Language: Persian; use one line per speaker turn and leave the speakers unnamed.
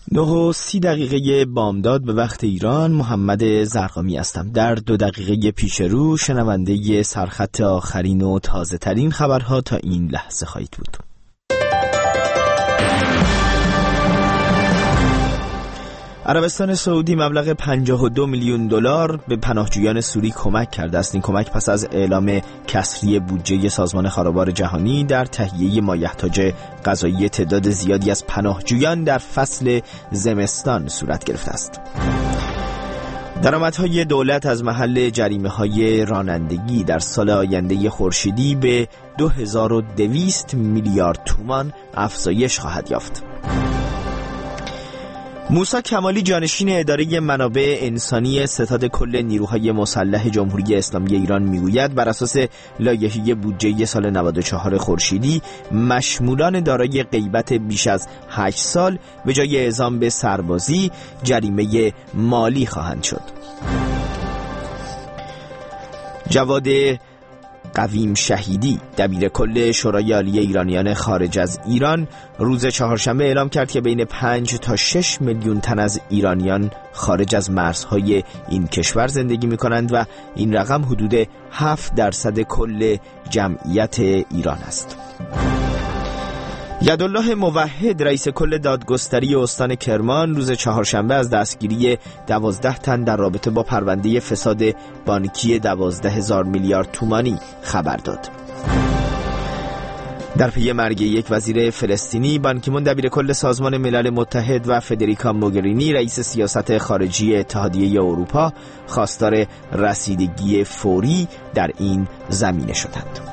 9:30 بامداد به وقت ایران. محمد زرقامی هستم. در 2 دقیقه پیش رو شنونده سرخط آخرین و تازه ترین خبرها تا این لحظه خواهید بود. عربستان سعودی مبلغ $52 میلیون به پناهجویان سوری کمک کرده است. این کمک پس از اعلام کسری بودجه سازمان خارابار جهانی در تهیه مایحتاج غذایی تعداد زیادی از پناهجویان در فصل زمستان صورت گرفته است. درآمدهای دولت از محل جریمه‌های رانندگی در سال آینده خورشیدی به 2200 میلیارد تومان افزایش خواهد یافت. موسی کمالی جانشین اداره منابع انسانی ستاد کل نیروهای مسلح جمهوری اسلامی ایران میگوید بر اساس لایحه بودجه سال 94 خورشیدی مشمولان دارای غیبت بیش از 8 سال به جای اعزام به سربازی جریمه مالی خواهند شد. جواد قویم شهیدی دبیر کل شورای عالی ایرانیان خارج از ایران روز چهارشنبه اعلام کرد که بین 5 تا 6 میلیون تن از ایرانیان خارج از مرزهای این کشور زندگی می کنند و این رقم حدود 7% کل جمعیت ایران است. یدالله موحد رئیس کل دادگستری استان کرمان روز چهارشنبه از دستگیری 12 تن در رابطه با پرونده فساد بانکی 12,000 میلیارد تومانی خبر داد. در پی مرگ یک وزیر فلسطینی، بان کی مون دبیر کل سازمان ملل متحد و فدریکا موگرینی رئیس سیاست خارجی اتحادیه اروپا خواستار رسیدگی فوری در این زمینه شدند.